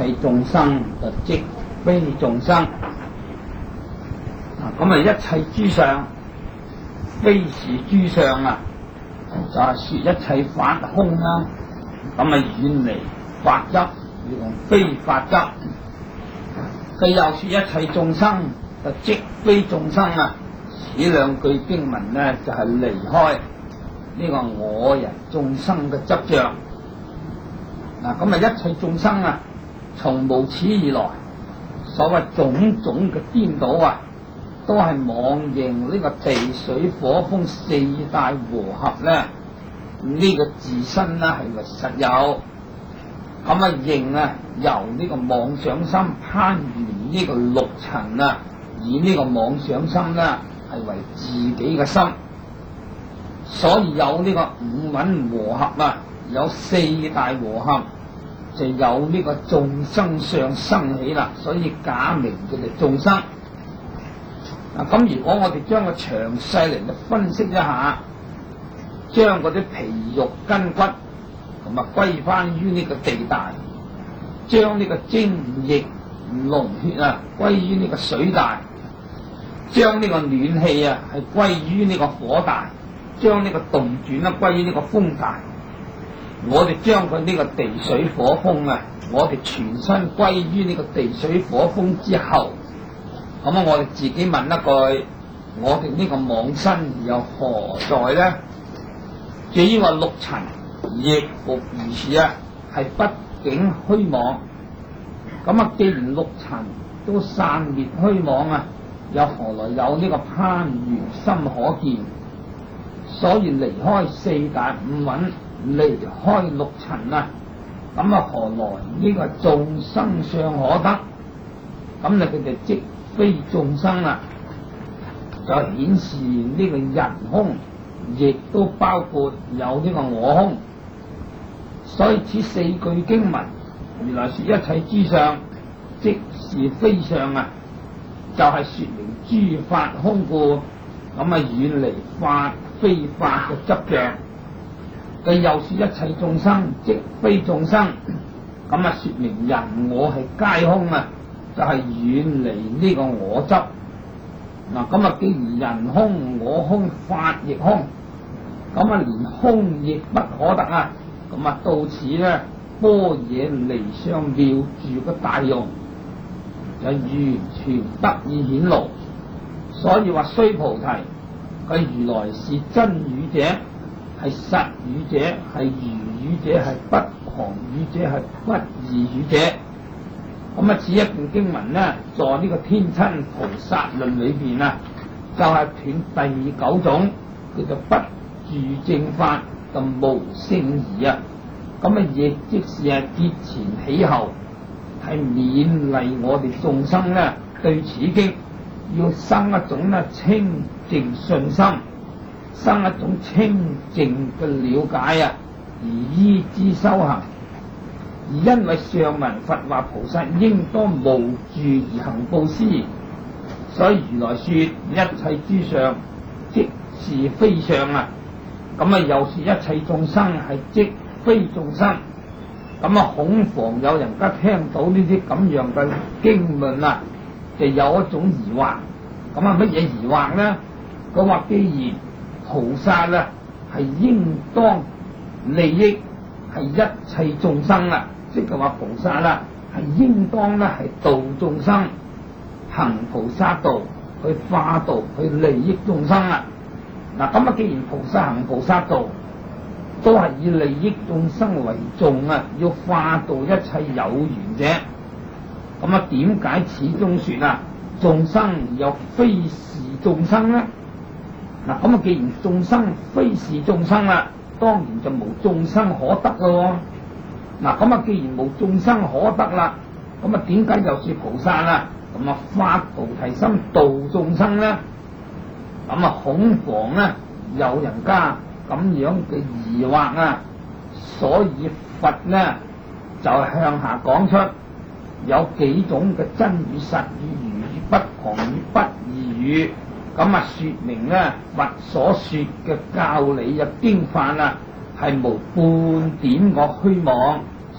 切眾生就即非眾生。咁啊，一切諸相非是諸相啊，就係說一切法空啦。咁啊，遠離法執，要用非法執。佢又說一切眾生就即非眾生啊。呢兩句經文呢，就係離開呢個我人眾生嘅執着。嗱，咁啊，一切眾生啊，從無始以來，所謂種種嘅顛倒啊，都係妄認呢個地水火風四大和合咧，呢個自身啦係咪實有？咁啊認啊，由呢個妄想心攀緣呢個六塵啊，以呢個妄想心啦係為自己嘅心，所以有呢個五蘊和合啊，有四大和合，就有呢個眾生相生起啦，所以假名叫做眾生。嗱，咁如果我哋將個詳細嚟分析一下，將嗰啲皮肉筋骨咁啊歸翻於呢個地大，將呢個精液膿血啊歸於呢個水大，將呢個暖氣啊係歸於呢個火大，將呢個動轉啦歸於呢個風大。我哋將佢呢個地水火風啊，我哋全身歸於呢個地水火風之後，咁啊我哋自己問一句，我哋呢個妄身又何在呢？至於話六塵亦復如是啊，係畢竟虛妄。咁啊，既然六塵都散滅虛妄啊，又何來有呢個攀緣心可見？所以離開四大五蘊，離開六塵啊，咁啊何來呢個眾生相可得？咁你佢哋即非眾生啊，就顯示呢個人空，亦都包括有呢個我空。所以此四句經文，原來說一切諸相即是非相啊，就係說明諸法空故，咁啊遠離法非法嘅執着。佢又說一切眾生即非眾生，咁啊說明人我係皆空啊，就係遠離呢個我執。嗱，咁啊既然人空我空法亦空，咁啊連空亦不可得啊，咁啊到此咧般若離相妙住嘅大用就完全得以顯露。所以話須菩提，佢如來是真語者，係實語者，係如語者，係不誑語者，係不異語者。咁啊，此一段經文呢，在呢個天親菩薩論裏邊啊，就係斷第九種，叫做不住正法就無聖儀啊。咁啊，亦即是係節前起後，係勉勵我哋眾生呢，對此經要生一種呢清淨信心，生一種清淨嘅了解啊，而依之修行。而因為上文佛話菩薩應當無住而行布施，所以如來說一切諸相即是非相啊。咁啊又說一切眾生係即非眾生。咁啊恐防有人家聽到呢啲咁樣嘅經論啊，就有一種疑惑。咁啊乜嘢疑惑呢？佢話既然菩薩啊係應當利益係一切眾生啊，即係話菩薩啦係應當咧係度眾生，行菩薩道去化道去利益眾生啊。嗱，咁啊既然菩薩行菩薩道都係以利益眾生為重啊，要化度一切有緣者，咁啊點解始終說啊眾生又非是眾生呢？嗱，咁啊既然眾生非是眾生啦，當然就無眾生可得咯。嗱，咁啊既然無眾生可得啦，咁啊點解又說菩薩啊咁啊發菩提心度眾生呢？咁啊恐防咧有人家咁樣嘅疑惑啊，所以佛呢就向下講出有幾種嘅真語實語、如語不誑語、不異語，咁啊說明咧佛所說嘅教理啊經範啊係無半點個虛妄，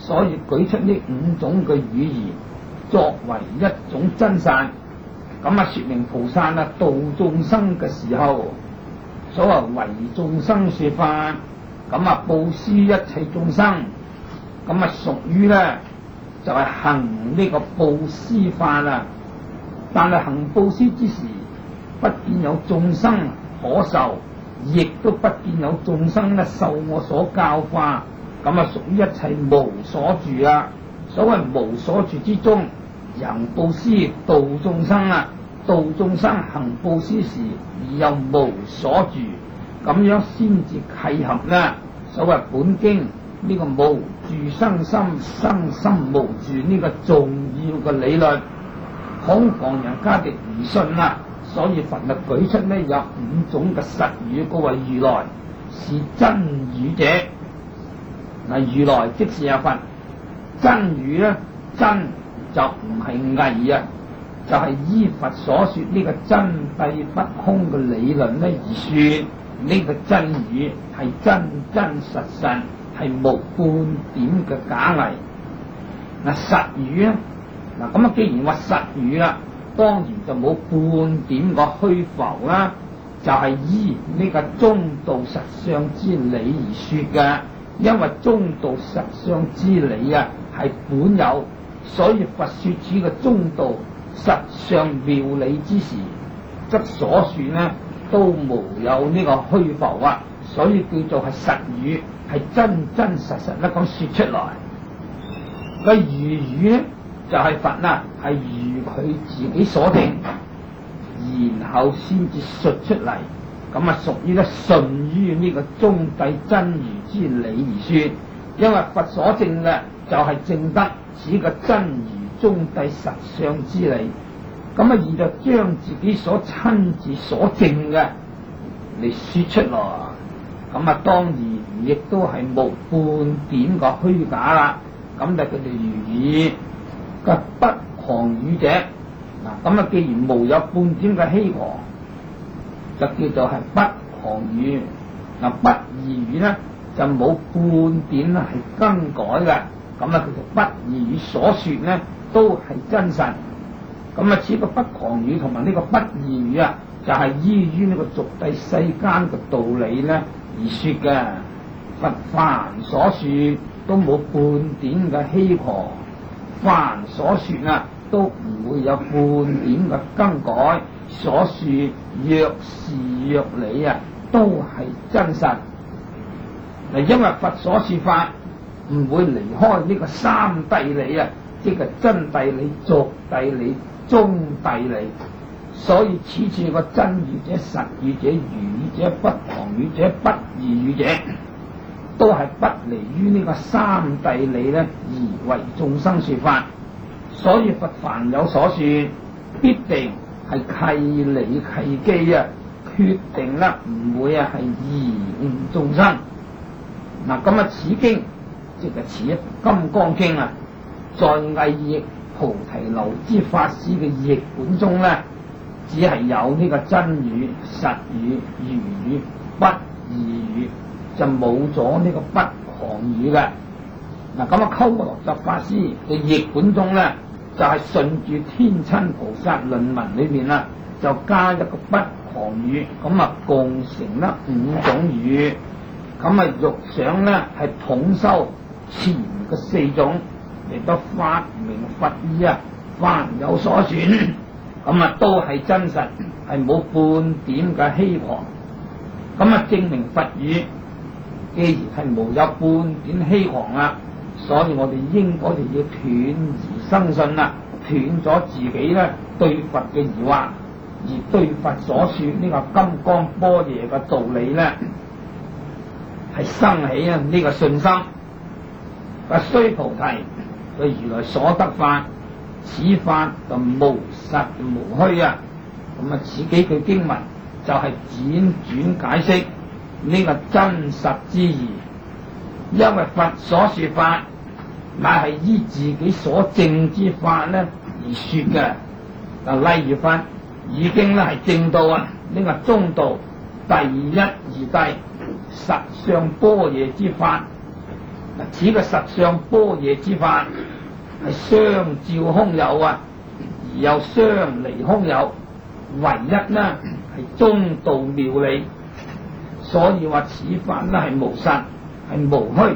所以舉出呢五種嘅語言作為一種真實。咁說明菩薩度眾生嘅時候，所謂為眾生說法，布施一切眾生，屬於就係行呢個布施法啦。但係行布施之時，不見有眾生可受，亦都不見有眾生受我所教化，屬於一切無所住啦。所謂無所住之中，行布施度眾生度眾生行布施時而又無所住，咁樣先至契合所謂本經呢個無住生心，生心無住呢個重要嘅理論，恐防人家哋唔信所以佛舉出有五種嘅實語，嗰位如來是真語者。如來即是佛，真語真就唔係偽就係依佛所說呢個真諦不空嘅理論而說，呢個真語係真真實實，係無半點嘅假偽。實語既然話實語啦，當然就冇半點個虛浮啦，就係依呢個中道實相之理而說嘅。因為中道實相之理係本有，所以佛說此嘅中道實相妙理之時，則所說都無有呢個虛浮所以叫做係實語，係真真實實咁說出來。個如語就係佛係如佢自己所定，然後先至述出嚟，屬於順於呢個中諦真如之理而說。因為佛所證嘅就係證得此個真如中諦實相之理，而就將自己所親自所證嘅嚟說出來，當然亦都係無半點個虛假啦。就佢哋如語嘅不誑語者，既然無有半點嘅欺誑，就叫做係不誑語。不異語就冇半點係更改嘅，叫做不異語所說都係真實。此個不誑語同埋呢個不異語就係依於呢個俗諦世間嘅道理而說嘅。佛凡所說都冇半點嘅欺誑，凡所說都唔會有半點嘅更改，所說若是若理都係真實。因為佛所說法唔會離開呢個三諦理即係真諦理、俗諦理、中諦理，所以此處個真語者、實語者、如語者、不誑語者、不異語者，都係不離於呢個三諦理而為眾生說法。所以佛凡有所說，必定係契理契機決定唔會係貽誤眾生。此經即係此《金剛經》在偽譯菩提流支法師嘅譯本中只係有呢個真語、實語、如語、不異語，就冇咗呢個不誑語嘅。鳩摩羅什法師嘅譯本中就係順住天親菩薩論文裏面就加一個不誑語，共成五種語。欲想係統修前嘅四種，嚟到發明佛意凡有所選，都係真實，係冇半點嘅欺誑。證明佛語既然係無有半點欺誑所以我哋應該要斷而生信斷咗自己對佛嘅疑惑，而對佛所說呢個金剛般若嘅道理係生起呢個信心。須菩提，佢如來所得法，此法就無實無虛此幾句經文就係輾轉解釋呢個真實之義。因為佛所說法乃係依自己所證之法而說嘅。例如佛已經係證到呢個中道第一義諦實相般若之法， 此嘅實相般若之法係相照空有啊，而又相離空有，唯一呢係中道妙理，所以話此法呢係無實，係無虛。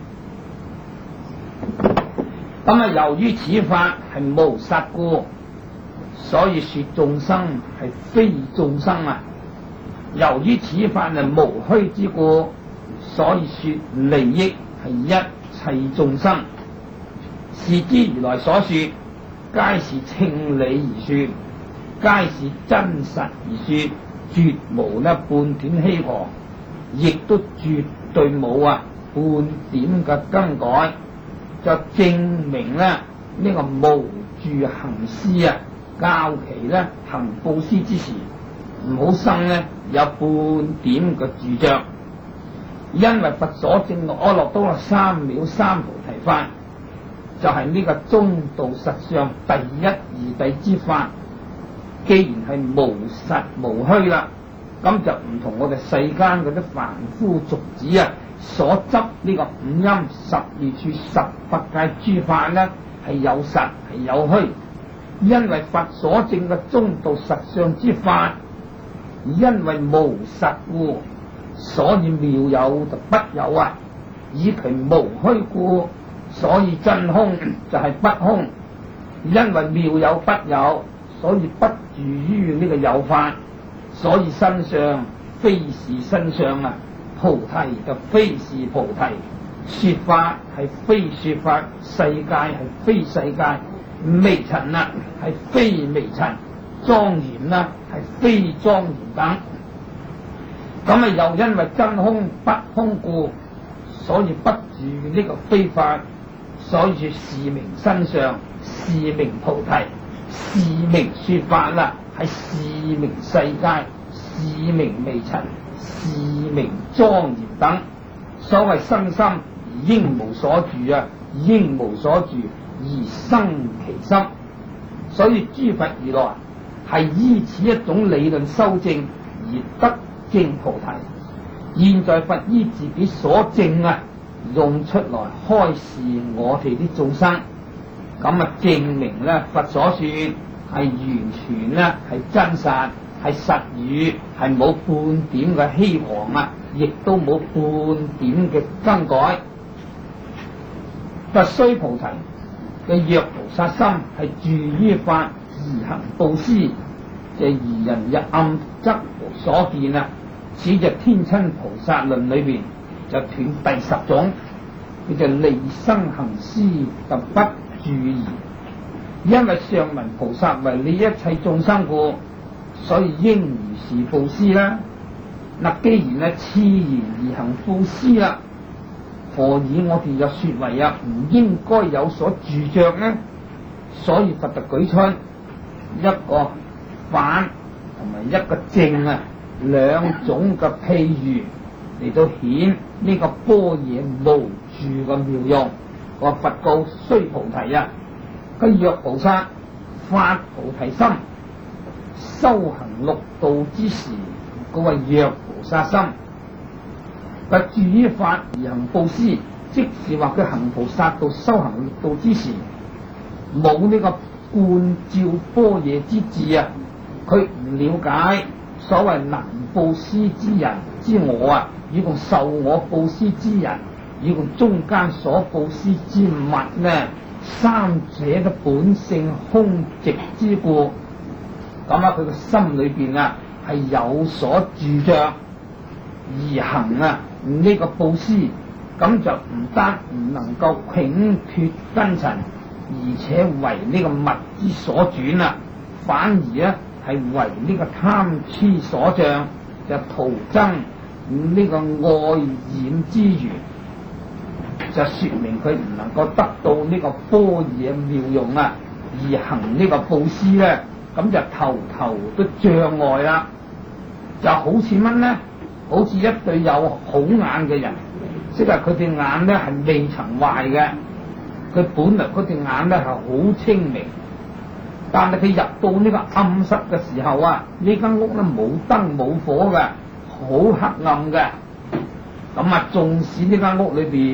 咁啊，由於此法係無實故，所以說眾生係非眾生啊。由於此法係無虛之故，所以說利益係一切眾生。是之如來所說，皆是稱理而說，皆是真實而說，絕無呢半點稀薄，亦都絕對冇啊半點嘅更改，就證明咧呢個無住行施啊，教其咧行布施之時，唔好生咧有半點嘅住着。因為佛所證阿耨多羅三藐三菩提法，就係呢個中道實相第一義諦之法。既然係無實無虛啦，咁就唔同我哋世間嗰啲凡夫俗子啊所執呢個五陰十二處十法界諸法呢，係有實係有虛。因為佛所證嘅中道實相之法，因為無實故，所以妙有就不有啊，以其無虛故，所以真空就係不空。因為妙有不有，所以不住於呢個有法，所以身相非是身相啊，菩提就非是菩提，說法係非說法，世界係非世界，微塵啊係非微塵，莊嚴啦係非莊嚴等。咁啊，又因為真空不空故，所以不住呢個非法，所以是名身相，是名菩提，是名說法啦，係是名世界，是名微塵，是名莊嚴等。所謂生心而應無所住啊，應無所住而生其心。所以諸佛如來係依此一種理論修正而得證菩提。現在佛依自己所證啊，用出來開示我哋啲眾生，咁啊證明咧佛所說係完全咧係真實，係實語，係冇半點嘅稀罕啊，亦都冇半點嘅更改。佛須菩提嘅若菩薩心係住於法而行布施，就而人日暗則無所見啊。此就天親菩薩論裏邊就斷第10種，佢就利生行施就不住疑。因為上文菩薩為利一切眾生故，所以應如是布施啦。嗱，既然咧次然而行布施啦，何以我哋又說為啊唔應該有所住着呢？所以佛就舉出一個反同埋一個正啊，兩種嘅譬喻嚟到顯呢個般若無住嘅妙用。個佛告須菩提啊，佢若菩薩發菩提心，修行六道之時，嗰個若菩薩心，佢住於法而行布施，即是話佢行菩薩道修行六道之時，冇呢個觀照般若之智啊，佢唔了解所謂能布施之人之我啊，與共受我布施之人，與共中間所布施之物呢，三者嘅本性空寂之故。咁啊，佢個心裏邊啊係有所住着而行啊呢個布施，咁就唔單唔能夠摒脱根塵，而且為呢個物之所轉啊，反而咧係為呢個貪痴所障，就徒增呢個愛染之緣，就說明佢唔能夠得到呢個般若妙用啊，而行呢個布施咧，咁就頭頭都障礙啦。就好似乜呢？好似一對有好眼嘅人，即係佢對眼咧係未曾壞嘅，佢本來嗰對眼咧係好清明，但係佢入到呢個暗室嘅時候啊，呢間屋咧冇燈冇火嘅，好黑暗嘅。咁啊，縱使呢間屋裏邊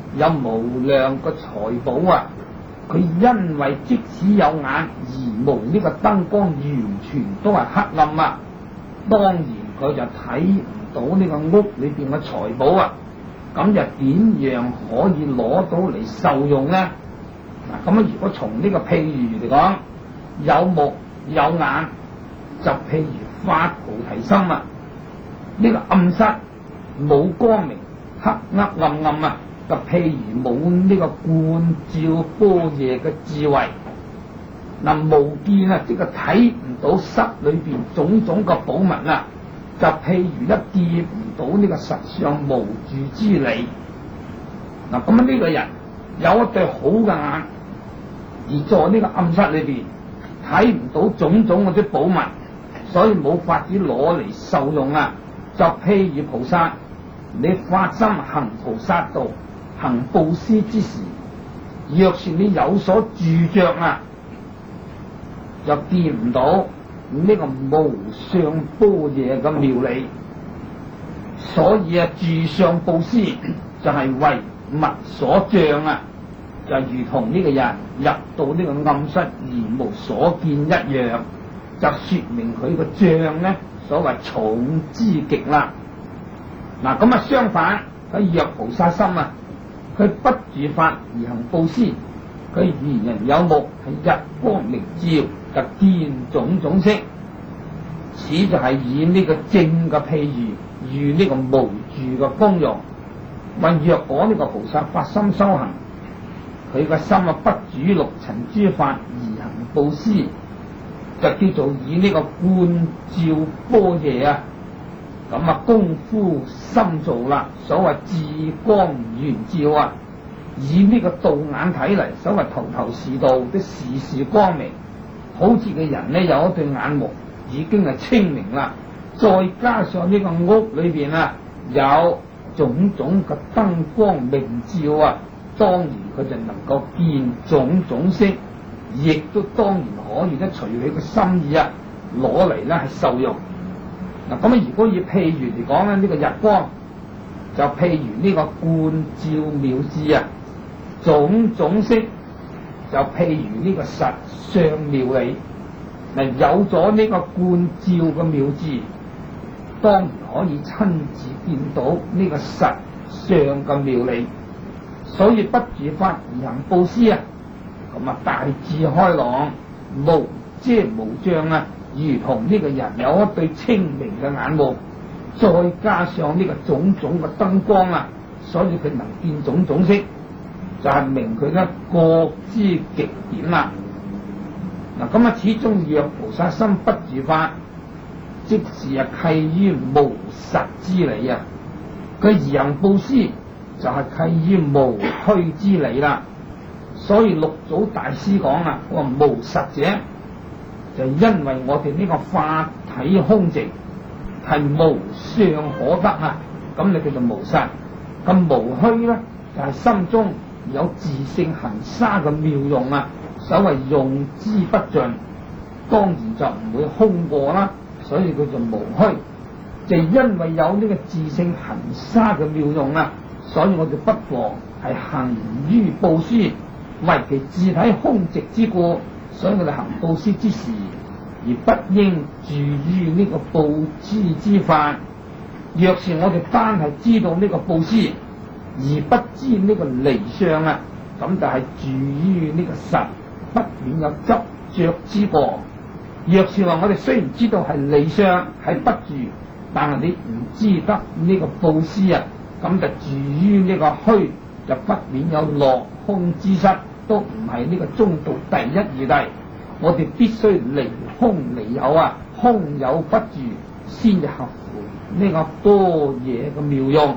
有無量個財寶啊，佢因為即使有眼而無呢個燈光，完全都係黑暗啊，當然佢就睇唔到呢個屋裏邊嘅財寶啊，咁就點樣可以攞到嚟受用呢？嗱，咁如果從呢個譬喻嚟講，有目有眼，就譬如發菩提心啊，呢個暗室冇光明，黑黑暗暗啊，就譬如冇呢個觀照般若嘅智慧。嗱，無見啊，即係睇唔到室裏邊種種嘅寶物啊，就譬如一見唔到呢個實相無住之理。嗱，咁呢個人有一對好嘅眼，而在呢個暗室裏邊睇唔到種種嗰啲寶物，所以冇法子攞嚟受用啊。就譬如菩薩，你發心行菩薩道，行布施之時，若是你有所住着啊，就見唔到呢個無上般若嘅妙理。所以啊，住相布施就係為物所障啊，就如同呢個人入到呢個暗室而無所見一樣，就說明佢個障呢，所謂重之極啦。嗱，咁啊相反，佢若菩薩心啊，佢不住法而行布施，佢如人有目，係日光明照，就見種種色。此就係以呢個正嘅譬喻，與呢個無住嘅功用。問若果呢個菩薩發心修行，佢個心啊不主六塵諸法而行布施，就叫做以呢個觀照般若啊，咁啊功夫深造啦。所謂智光圓照啊，以呢個道眼睇嚟，所謂頭頭是道，啲事事光明，好似嘅人呢有一對眼目已經係清明啦，再加上呢個屋裏邊啊有種種嘅燈光明照啊，當然佢就能夠見種種色，亦都當然可以咧隨佢嘅心意啊攞嚟咧係受用。嗱，咁啊如果以譬如嚟講咧，呢個日光就譬如呢個觀照妙智啊，種種色就譬如呢個實相妙理。嗱，有咗呢個觀照嘅妙智，當然可以親自見到呢個實相嘅妙理。所以不住法而行布施啊，咁啊大智開朗，無遮無障啊，如同呢個人有一對清明嘅眼目，再加上呢個種種嘅燈光啊，所以佢能見種種色，就係明佢嘅覺之極點啦。嗱，咁啊始終若菩薩心不住法，即是啊契於無實之理啊，佢而行布施就係契於無虛之理啦。所以六祖大師講啊，我話無實者，就因為我哋呢個法體空寂係無相可得啊，咁你叫做無實。咁無虛咧，就係心中有自性恒沙嘅妙用啊，所謂用之不盡，當然就唔會空過啦。所以叫做無虛，就因為有呢個自性恒沙嘅妙用啊，所以我哋不妨係行於布施，為其自體空寂之故，所以我哋行布施之時，而不應住於呢個布施之法。若是我哋單係知道呢個布施，而不知呢個離相啊，咁就係住於呢個實，不免有執着之過。若是話我哋雖然知道係離相係不住，但係你唔知得呢個布施啊，咁就住於呢個虛，就不免有落空之失，都唔係呢個中道第一義諦。我哋必須離空離有啊，空有不住，先至合乎呢個般若嘅妙用。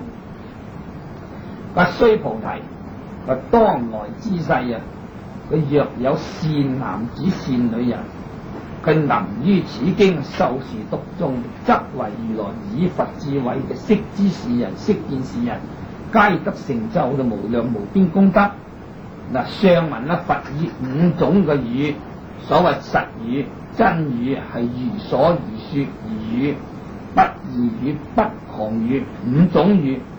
須菩提，當來之世啊，佢若有善男子善女人，佢能於此經受時讀誦，則為如來以佛智慧嘅識知是人、識見是人，皆得成就嘅無量無邊功德。嗱，上文啦，佛以五種嘅語，所謂實語、真語，係如所而說而語，不異語、不誑語，五種語。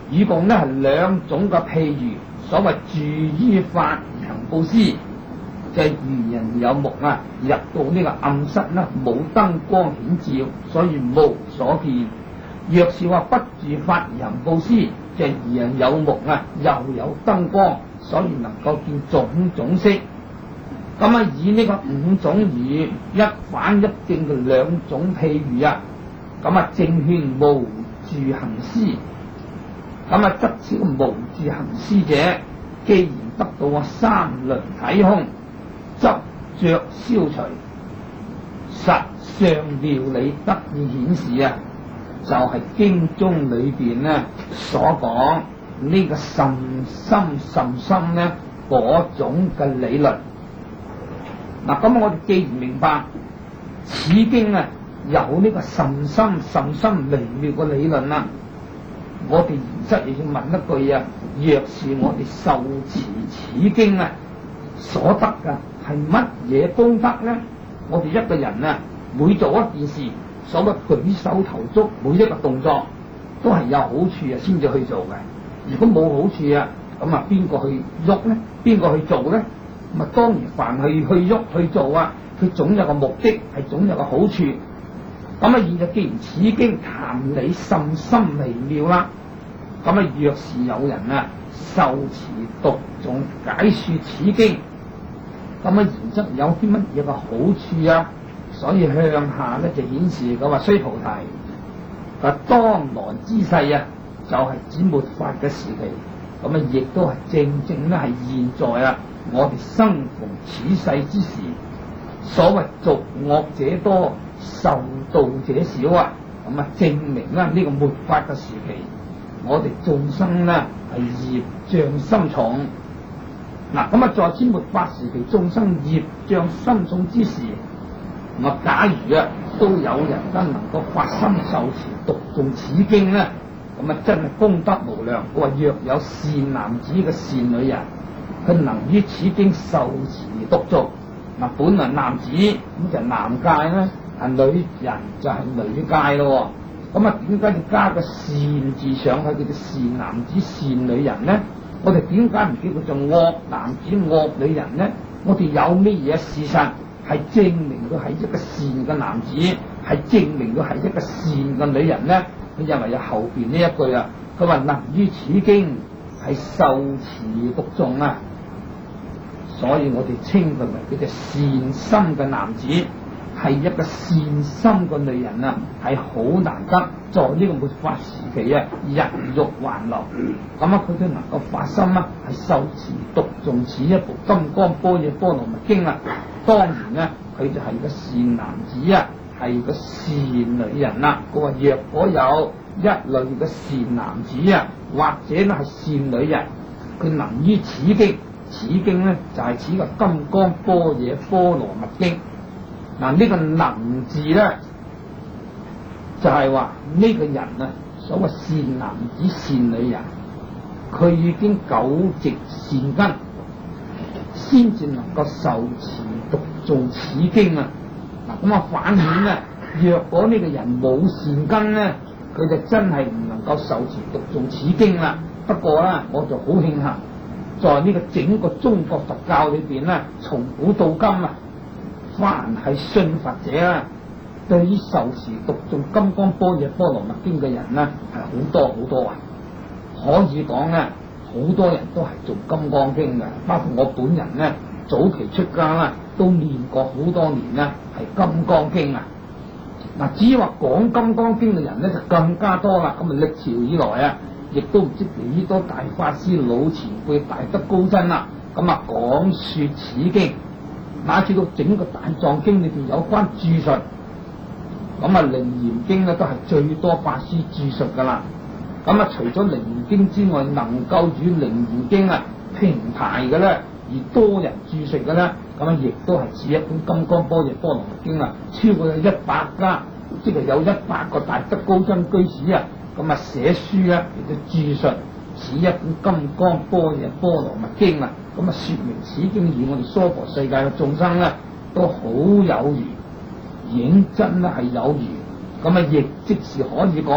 以共呢係兩種嘅譬喻。所謂住於法而行布施，就係愚人有目啊，入到呢個暗室呢，冇燈光顯照，所以無所見。若是話不住法而行布施，就係愚人有目啊，又有燈光，所以能夠見種種色。咁啊，以呢個五種語一反一正嘅兩種譬喻啊，咁啊正勸無住行施。咁啊，則此無住行施者，既然得到三輪體空，執着消除，實相妙理得以顯示啊，就係經中裏邊呢所講呢個甚深呢嗰種嘅理論。嗱，咁我哋既然明白此經啊有呢個甚深微妙嘅理論啦，我哋然則亦要問一句啊：若是我哋受持此經啊所得嘅係乜嘢功德呢？我哋一個人啊，每做一件事，所謂舉手投足每一個動作都係有好處啊，先至去做嘅。如果冇好處啊，咁啊邊個去喐呢？邊個去做呢？咁啊，當然凡係去喐去做啊，佢總有個目的，係總有個好處。咁啊，現在既然此經談理甚深微妙啦，咁啊，若是有人啊受持讀誦解說此經，咁啊，然則有啲乜嘢個好處啊？所以向下咧就顯示佢話：須菩提，佢當來之世啊，就係指末法嘅時期。咁啊，亦都係正咧係現在啊，我哋生逢此世之時。所謂俗惡者多，受道者少啊。咁啊，證明咧呢個末法嘅時期，我哋眾生咧係業障深重。嗱，咁啊，在此末法時期，眾生業障深重之時，咁啊，假如啊都有人能夠發心受持讀誦此經咧，咁啊真係功德無量。佢話若有善男子嘅善女人，佢能於此經受持讀誦。嗱，本來男子咁就男界咧，係女人就係女界咯。咁啊，點解要加個善字上去，叫做善男子善女人咧？我哋點解唔叫佢做惡男子惡女人咧？我哋有咩嘢事實係證明佢係一個善嘅男子，係證明佢係一個善嘅女人咧？佢因為有後邊呢一句啊，佢話能於此經係受持讀誦啊，所以我哋稱佢為叫做善心嘅男子，係一個善心嘅女人啊，係好難得。在呢個末法時期啊，人欲還流，咁啊佢都能夠發心啊，係受持讀誦此一部《金剛般若波羅蜜經》啊。當然咧，佢就係個善男子啊，係個善女人啦。佢話若果有一類嘅善男子啊，或者咧係善女人，佢能於此經，此經咧就係此個《金剛般若波羅蜜經》。嗱，呢個能字咧，就係話呢個人啊，所謂善男子善女人，佢已經久植善根，先至能夠受持讀誦此經啊。嗱，咁啊反面咧，若果呢個人冇善根咧，佢就真係唔能夠受持讀誦此經啦。不過咧，我就好慶幸，在呢個整個中國佛教裏邊咧，從古到今啊，凡係信佛者啊，對於受持讀誦《金剛般若波羅蜜經》嘅人呢，係好多好多啊！可以講呢，好多人都係做《金剛經》嘅，包括我本人呢，早期出家啦，都念過好多年呢，係《金剛經》啊！嗱，至於話講《金剛經》嘅人呢，就更加多啦。咁啊，歷朝以來啊，亦都唔知幾多大法師、老前輩、大德高僧啦，咁啊講説此經。乃至到整個大藏經裏邊有關注述，咁啊楞嚴經咧都係最多法師注述噶啦。咁啊除咗楞嚴經之外，能夠與楞嚴經啊平排嘅咧，而多人注述嘅咧，咁啊亦都係似一本《金剛般若波羅蜜經》啊，超過有100家，即係有100個大德高僧居士啊，咁啊寫書啊亦都注述似一本《金剛般若波羅蜜經》啊。咁啊，説明此經與我哋娑婆世界嘅眾生咧，都好有緣，認真咧係有緣。咁啊，亦即是可以講咧，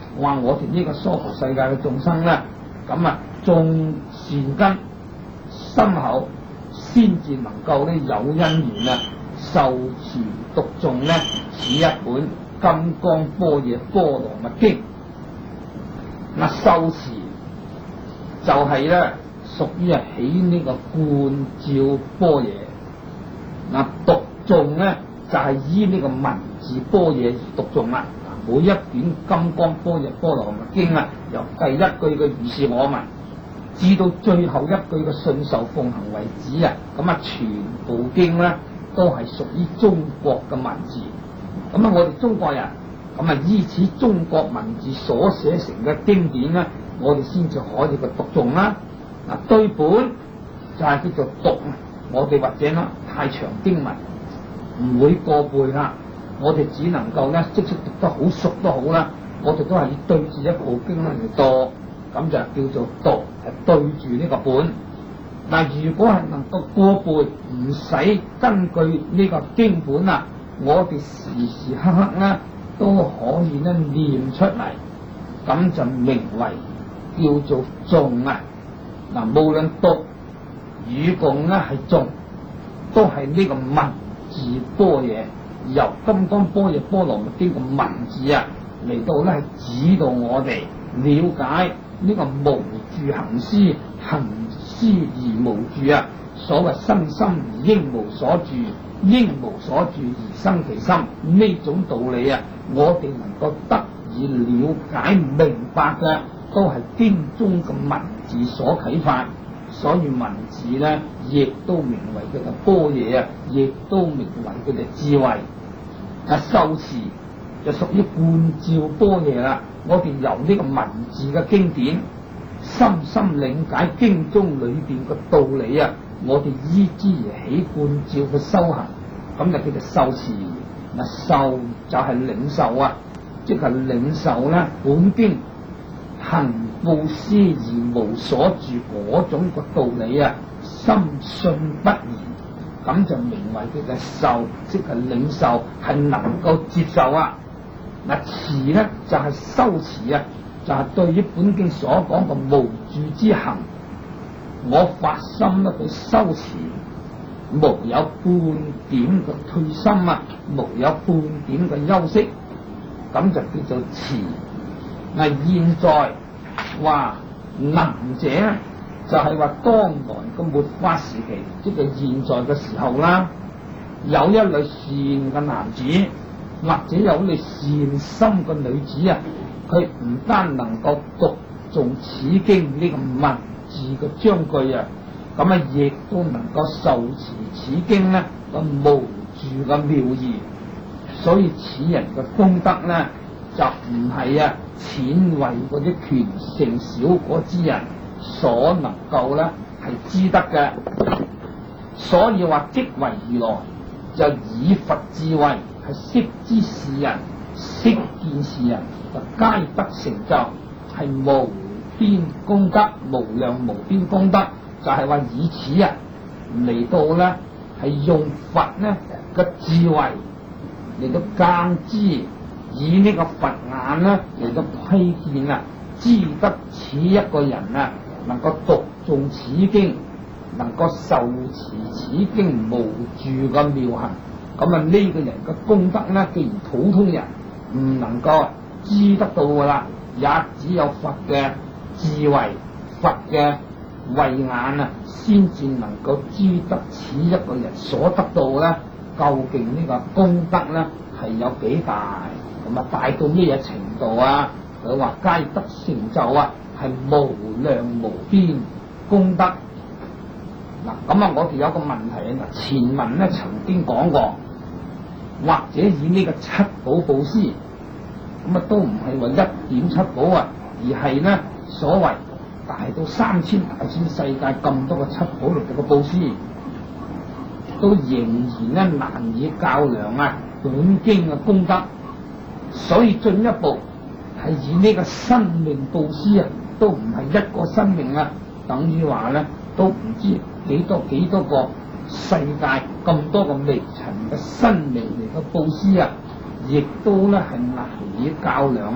話我哋呢個娑婆世界嘅眾生咧，咁啊種善根深厚，先至能夠咧有因緣啊，受持讀誦咧此一本《金剛般若波羅蜜經》。嗱，受持就係咧屬於係起呢個觀照般若，嗱讀誦咧就係依呢個文字般若而讀誦啦。每一卷《金剛般若波羅蜜經》啊，由第一句嘅如是我聞，至到最後一句嘅信受奉行為止啊，咁啊全部經咧都係屬於中國嘅文字。咁啊，我哋中國人咁啊依此中國文字所寫成嘅經典咧，我哋先至可以去讀誦啦。嗱，對本就係叫做讀，我哋或者咧太長經文唔會過背啦。我哋只能夠咧，即使讀得好熟都好啦，我哋都係要對住一部經咧嚟讀，咁就叫做讀，係對住呢個本。嗱，如果係能夠過背，唔使根據呢個經本啊，我哋時時刻刻咧都可以咧念出嚟，咁就名為叫做誦啊。嗱，無論讀與共咧係誦，都係呢個文字般若。由《金剛般若波羅蜜經》嘅文字啊，嚟到咧係指導我哋了解呢個無住行施，行施而無住啊。所謂生心而應無所住，應無所住而生其心，呢種道理啊，我哋能夠得以了解明白嘅，都係經中嘅文字所啟發。所以文字咧，亦都名為佢嘅般若啊，亦都名為佢嘅智慧。啊，受持就屬於觀照般若啦。我哋由呢個文字嘅經典，深深領解經中裏邊嘅道理啊，我哋依之而起觀照嘅修行，咁就叫做受持。嗱，受就係領受啊，即係領受咧本經行布施而無所住嗰種個道理啊，深信不疑，咁就名為佢嘅受，即係領受，係能夠接受啊。嗱，持咧就係修持啊，就係對於本經所講嘅無住之行，我發心咧去修持，無有半點嘅退心啊，無有半點嘅休息，咁就叫做持。嗱，現在話能者就係話當來嘅末法時期，即係現在嘅時候啦。有一類善嘅男子，或者有一類善心嘅女子啊，佢唔單能夠讀誦此經呢個文字嘅章句啊，咁啊亦都能夠受持此經呢個無住嘅妙義。所以此人嘅功德呢，就唔係啊淺為嗰啲權盛小果之人所能夠咧係知得嘅。所以話即為如來，就以佛智慧係悉知是人，悉見是人，就皆得成就，係無邊功德，無量無邊功德。就係話以此啊嚟到咧係用佛咧嘅智慧嚟到鑒知，以呢個佛眼咧嚟到窺見啊，知得此一個人啊能夠讀誦此經，能夠受持此經無住嘅妙行。咁啊呢個人嘅功德咧，既然普通人唔能夠知得到噶啦，也只有佛嘅智慧、佛嘅慧眼啊，先至能夠知得此一個人所得到咧，究竟呢個功德咧係有幾大，咁啊大到咩嘢程度啊？佢話皆得成就啊，係無量無邊功德。嗱，咁啊我哋有個問題啊，前文咧曾經講過，或者以呢個七寶布施，咁啊都唔係話一點七寶啊，而係咧所謂大到3000大千世界咁多個七寶嚟嘅布施，都仍然咧難以較量啊本經嘅功德。所以進一步係以呢個生命布施啊，都唔係一個生命啊，等於話咧都唔知幾多個世界咁多個微塵嘅生命嚟嘅布施啊，亦都咧係難以較量啊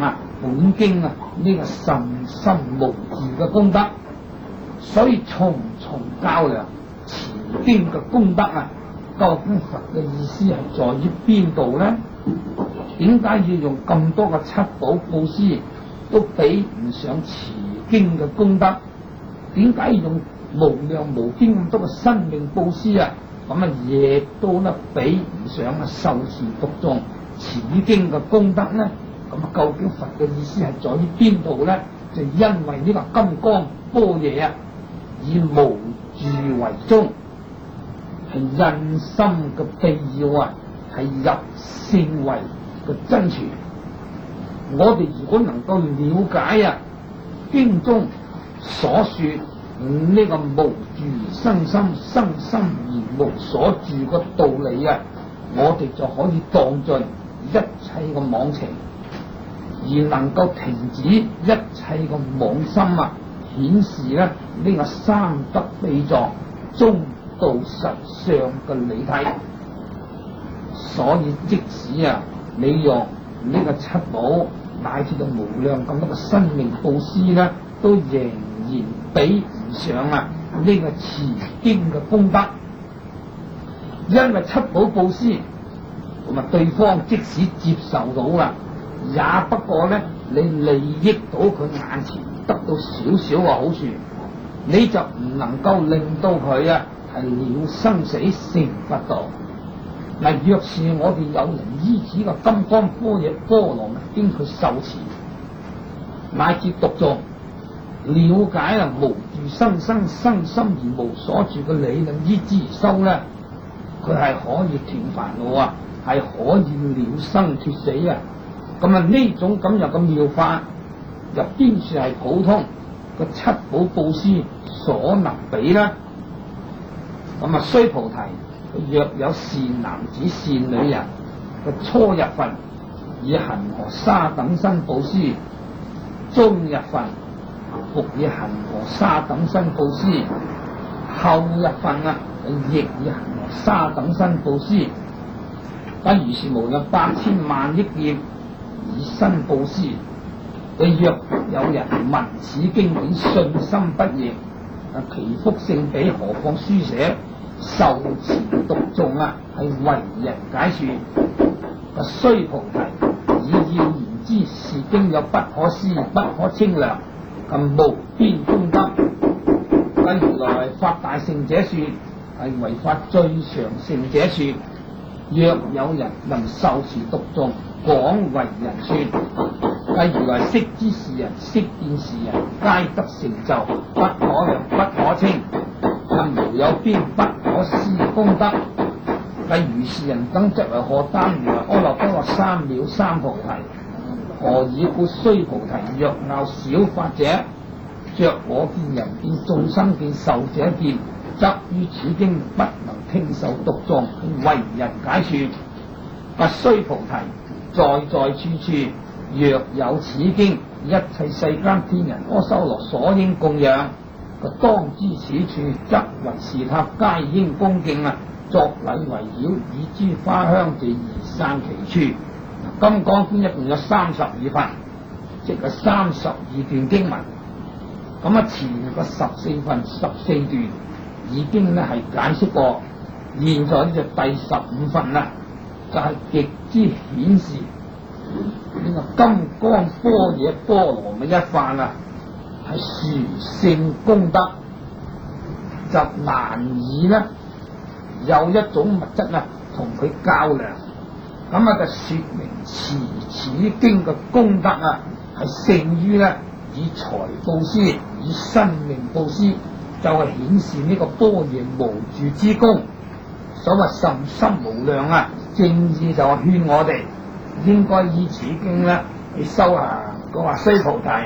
本經啊呢個甚深無字嘅功德，所以重重較量持經嘅功德啊，究竟佛嘅意思係在於邊度呢？點解要用咁多嘅七寶布施都比唔上持經嘅功德？點解要用無量無邊咁多嘅生命布施啊？咁啊，亦都咧比唔上啊受持讀誦持經嘅功德呢？咁啊，究竟佛嘅意思係在於邊度呢？就因為呢個金剛般若啊，以無住為宗，係印心嘅秘要啊，係入聖位嘅真傳。我哋如果能夠了解啊經中所說呢個無住生心，生心而無所住嘅道理啊，我哋就可以蕩盡一切嘅妄情，而能夠停止一切嘅妄心啊，顯示咧呢個三德秘藏中道實相嘅理體。所以即使啊你用呢個七寶乃至到無量咁多嘅生命布施咧，都仍然比唔上啊呢個持經嘅功德。因為七寶布施咁啊，對方即使接受到啦，也不過咧你利益到佢眼前得到少少嘅好處，你就唔能夠令到佢啊係了生死成佛道。嗱，若是我哋有人依此個金剛般若波羅蜜經佢受持乃至讀誦，了解啊無住生心，生心而無所住嘅理論，依之而修咧，佢係可以斷煩惱啊，係可以了生脱死啊。咁啊呢種咁樣嘅妙法，又邊算係普通個七寶布施所能比呢？咁啊須菩提，若有善男子善女人嘅初日份以恒河沙等身布施，中日份復以恒河沙等身布施，後日份啊亦以恒河沙等身布施，不如是無量百千萬億劫以身布施。若有人聞此經典信心不疑，其福勝彼，何況書寫受持讀誦啊，係為人解說。須菩提，以要言之，是經有不可思議、不可稱量及無邊功德。如來發大乘者說，係為法最上乘者說。若有人能受持讀誦，廣為人說，如來悉知是人，悉見是人，皆得成就，不可量，不可稱，無有邊，不可思功德。如是人等則為何擔？如來阿耨多羅三藐三菩提。何以故？須菩提，若樂小法者，着我見、人見、眾生見、受者見，則於此經不能聽受讀誦，為人解說。須菩提，在處處若有此經，一切世間天人阿修羅所應供養。當知此處，則為是他皆應恭敬啊，作禮圍繞，以諸花香謝而散其處。金剛經一共有32份，即係32段經文。咁啊，前個14份14段已經咧係解釋過，現在呢就第15份啦，就係極之顯示呢個金剛般若波羅蜜一範啊，係殊勝功德，就難以咧有一種物質啊同佢較量。咁啊就說明持此經嘅功德啊係勝於咧以財布施、以生命布施，就係顯示呢個般若無住之功。所謂甚深無量啊，正義就係勸我哋應該依此經咧去修行。佢話須菩提，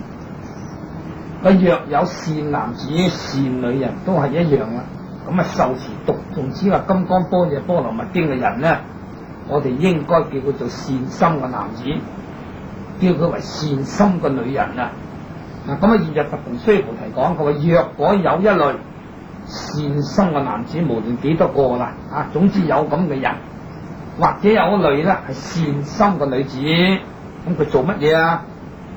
若有善男子善女人都係一樣啦。咁啊受持讀誦此話金剛般若波羅蜜經嘅人咧，我哋應該叫佢做善心嘅男子，叫佢為善心嘅女人啊。咁啊現日佛同須菩提講，佢話若果有一類善心嘅男子，無論幾多個啦，總之有咁嘅人，或者有一類咧係善心嘅女子，咁佢做乜嘢啊？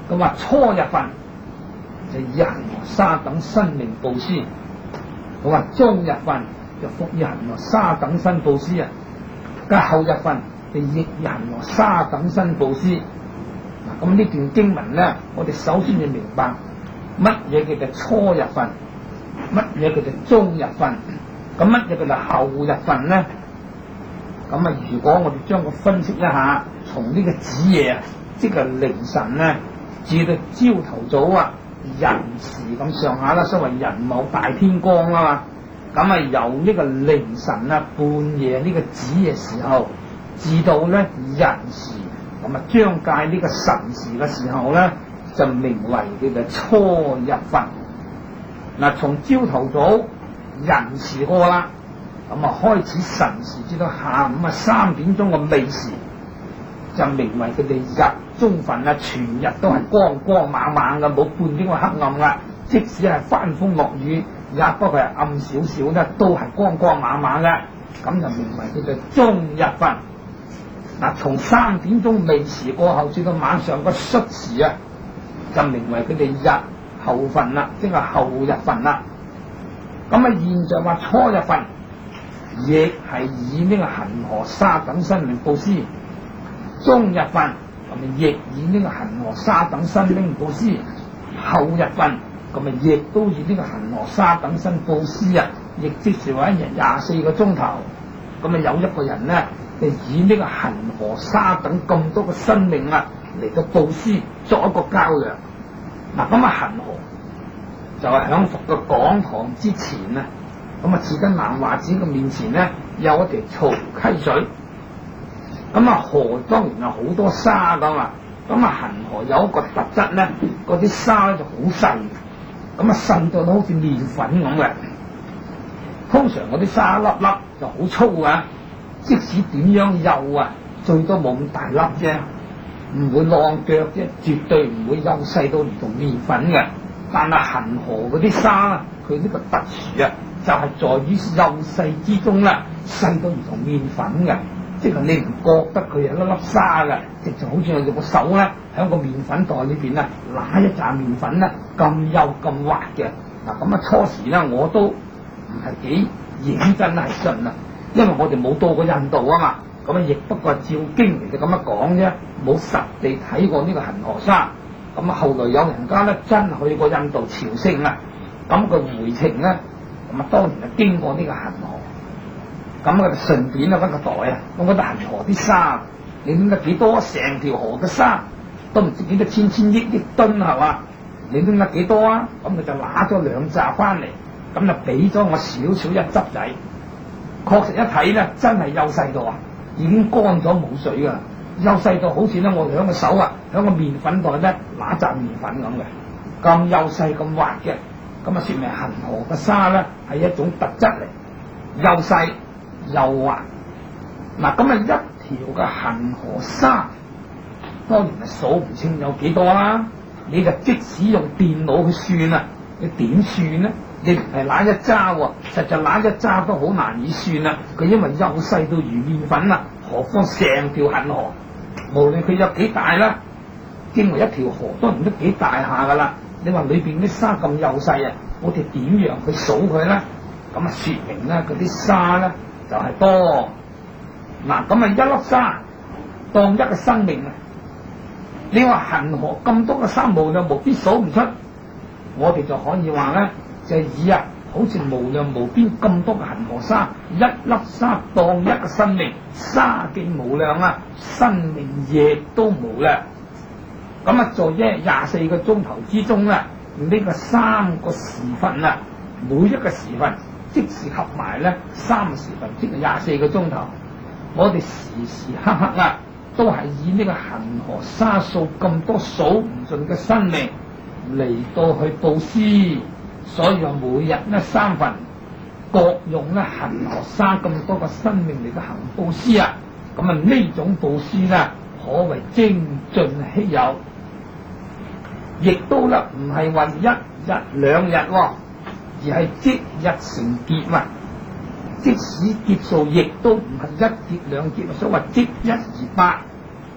咁話初日份就以恒河沙等生命布施，佢話中日份就復以恒河沙等身布施啊，咁後日份就亦以恒河沙等身布施。嗱，咁呢段經文咧，我哋首先要明白乜嘢叫做初日份，乜嘢叫做中日份，咁乜嘢叫做後日份咧？咁啊，如果我哋將佢分析一下，從呢個子夜，即係凌晨咧，至到朝頭早啊，寅時咁上下啦，所謂寅卯大天光啊嘛。咁啊，由呢個凌晨啊半夜呢個子夜時候，至到咧寅時，咁啊將界呢個辰時嘅時候咧，就名為叫做初日份。嗱，從朝頭早寅時過啦，咁啊開始辰時至到下午3點鐘嘅未時，就名為佢哋日中份啊，全日都係光光猛猛嘅，冇半點嘅黑暗噶。即使係翻風落雨，也不過係暗少少咧，都係光光猛猛嘅。咁就名為叫做中日份。嗱，從3點鐘未時過後至到晚上個戌時啊，就名為佢哋日後份啦，即係後日份啦。咁啊，現在話初日份，亦係以呢個恒河沙等生命布施；中日份，咁啊亦以呢個恒河沙等生命布施；後日份，咁啊亦都以呢個恒河沙等身布施啊！亦即是話一日24個鐘頭，咁啊有一個人咧，就以呢個恒河沙等咁多個生命啊嚟到布施，作一個較量。嗱，咁啊恒河就係響佛嘅講堂之前啊，咁啊至得南華寺嘅面前咧有一條曹溪水，咁啊河當然有好多沙噶嘛，咁啊恒河有一個特質咧，嗰啲沙咧就好細，咁啊細到好似麵粉咁嘅。通常嗰啲沙粒粒就好粗啊，即使點樣幼啊，最多冇咁大粒啫，唔會晾腳啫，絕對唔會幼細到如同麵粉嘅。但係恒河嗰啲沙啊，佢呢個特殊啊，就係在於幼細之中啦，細到如同麵粉嘅，即係你唔覺得佢係粒粒沙嘅，直就好似我哋個手咧喺個麵粉袋裏邊啊，揦一紮麵粉咧，咁幼咁滑嘅。嗱，咁啊初時咧我都唔係幾認真係信啊，因為我哋冇到過印度啊嘛，咁啊亦不過照經嚟就咁樣講啫，冇實地睇過呢個恒河沙。咁啊後來有人家咧真去過印度朝聖啊，咁佢回程咧，咁啊當然係經過呢個恒河，咁啊順便啊揾個袋啊，我覺得恒河啲沙，你諗得幾多？成條河嘅沙都唔知幾多千億億噸係嘛？你諗得幾多啊？咁佢就揦咗2紮翻嚟。咁就俾咗我少少一執仔，確實一睇咧，真係幼細到啊，已經乾咗冇水噶啦，幼細到好似咧我哋喺個手啊，喺個麵粉袋咧揦紮麵粉咁嘅，咁幼細咁滑嘅，咁啊説明恒河嘅沙咧係一種特質嚟，幼細又滑。嗱，咁啊一條嘅恒河沙，當然係數唔清有幾多啦，你就即使用電腦去算啊，你點算咧？你唔係揦一揸喎，實在揦一揸都好難以算啦。佢因為幼細到如麵粉啦，何況成條恒河，無論佢有幾大啦，經過一條河都唔知幾大下噶啦。你話裏邊啲沙咁幼細啊，我哋點樣去數佢咧？咁啊説明咧，嗰啲沙咧就係多。嗱，咁啊一粒沙當一個生命啊！你話恒河咁多個沙無量無邊數唔出，我哋就可以話咧。就以啊，好似無量無邊咁多嘅恒河沙，一粒沙當一個生命，沙既無量啊，生命亦都無量。咁啊，在24個鐘頭之中咧，呢個3個時分啊，每一個時分即時合埋咧3個時分，即係24個鐘頭。我哋時時刻刻啊，都係以呢個恒河沙數咁多數唔盡嘅生命嚟到去布施。所以話每日咧3份，各用咧恒河沙咁多個生命嚟到行布施啊！咁啊呢種布施咧，可謂精進稀有，亦都咧唔係話1日2日，而係即日成劫啊！即使劫數亦都唔係1劫2劫，所謂即1而8。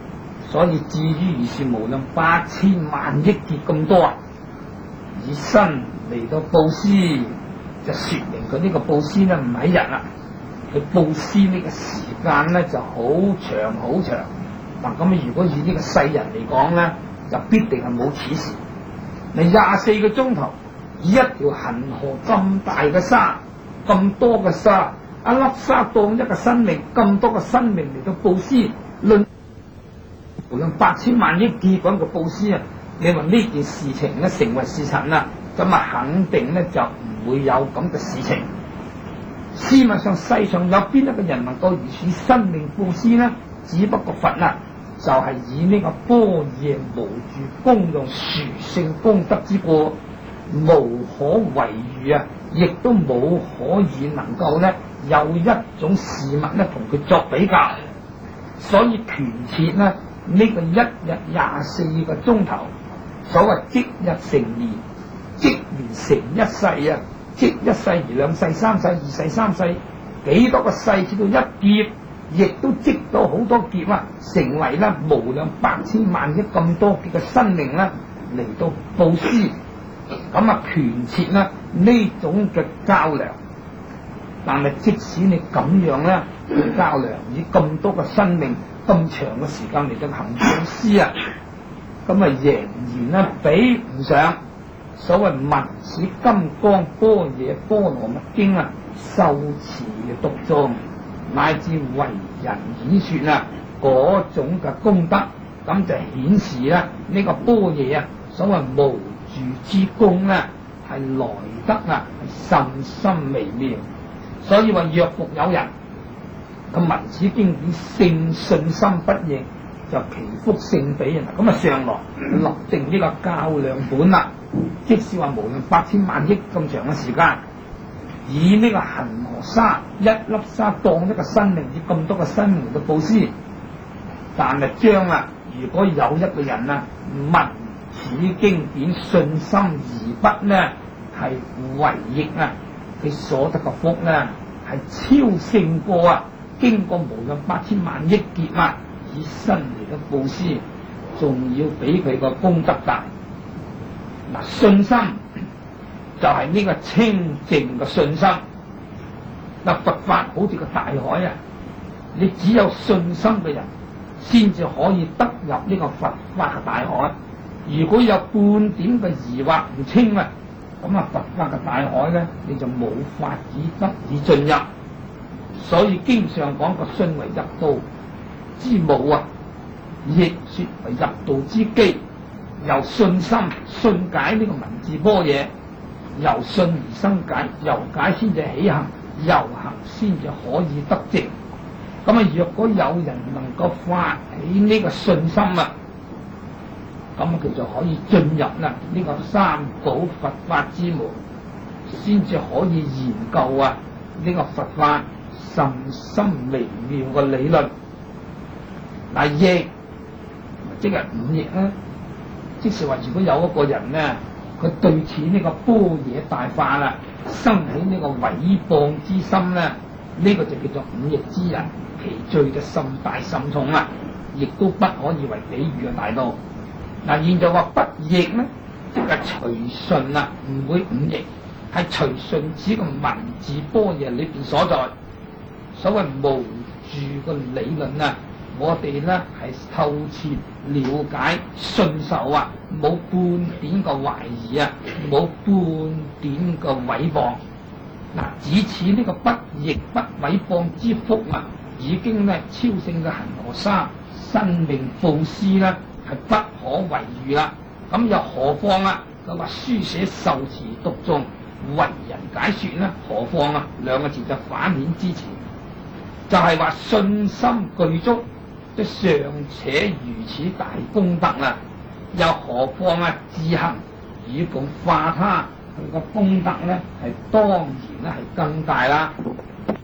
所以至於如是無量8000萬億劫咁多啊，以身嚟到布施，就說明佢呢個布施咧唔係一日啦，佢布施呢個時間咧就好長好長。嗱咁如果以呢個世人嚟講咧，就必定係冇此事。你24個鐘頭以一條恒河咁大嘅沙，咁多嘅沙，一粒沙當一個生命，咁多個生命嚟到布施，論無論8000萬億劫咁嘅布施啊！你話呢件事情咧成為事實啦，咁啊肯定咧就唔會有咁嘅事情。試問上世上有邊一個人能夠如此生命布施呢？只不過佛啊，就係以呢個般若無住功用殊勝功德之過，無可為喻啊！亦都冇可以能夠咧有一種事物咧同佢作比較，所以權切呢個一日24個鐘頭，所謂即日成年，即年成一世啊！即一世而兩世、三世、二世、三世，幾多個世至到一劫，亦都積到好多劫啊！成為咧無量8000萬億咁多劫嘅生命咧嚟到布施，咁啊權切呢種嘅較量。但係即使你咁樣咧去較量，以咁多嘅生命咁長嘅時間嚟到行布施啊，咁啊仍然咧比唔上所謂文史金剛般若波羅蜜經啊受持讀誦乃至為人演說啊嗰種嘅功德，咁就顯示咧呢個般若啊所謂無住之功咧係來得啊係甚深微妙。所以話若復有人咁聞此經典勝信心不應，就其福勝彼人。咁啊上來立定呢個較量本啦，即使話無論8000萬億咁長嘅時間，以呢個恒河沙一粒沙當一個生命，以咁多個生命嘅布施，但係將啊如果有一個人啊聞此經典信心而不呢係為益啊，佢所得嘅福呢係超勝過啊經過無量8000萬億劫啊以身嚟嘅布施，仲要比佢個功德大。嗱，信心就係呢個清淨嘅信心。嗱，佛法好似個大海啊，你只有信心嘅人先至可以得入呢個佛法嘅大海。如果有半點嘅疑惑唔清啊，咁啊佛法嘅大海咧，你就冇法子得以進入。所以經常講個信為入道之母啊，亦說為入道之基。由信心信解呢個文字般若，由信而生解，由解先至起行，由行先至可以得證。咁啊，若果有人能夠發起呢個信心啊，咁佢就可以進入啦呢個三寶佛法之門，先至可以研究啊呢個佛法甚深微妙嘅理論。嗱，亦即係五逆啦。即是話，如果有一個人咧，佢對此呢個般若大法啦，生起呢個毀謗之心咧，呢個就叫做五逆之人，其罪就甚大甚重啦，亦都不可以為比喻嘅大道。嗱，現在話不逆咧，即係隨順啊，唔會五逆，係隨順指個文字般若裏邊所在。所謂無住嘅理論啊，我哋咧係透徹了解信受啊，冇半點嘅懷疑啊，冇半點嘅毀謗。嗱，只此呢個不逆不毀謗之福啊，已經咧超勝嘅恒河沙生命布施啦，係不可為喻啦。咁又何況啊？佢話書寫受持讀誦為人解說咧，何況啊？兩個字就反顯之詞，就係話信心具足，即尚且如此大功德啦，又何況啊自行與共化他，佢個功德咧係當然咧係更大啦。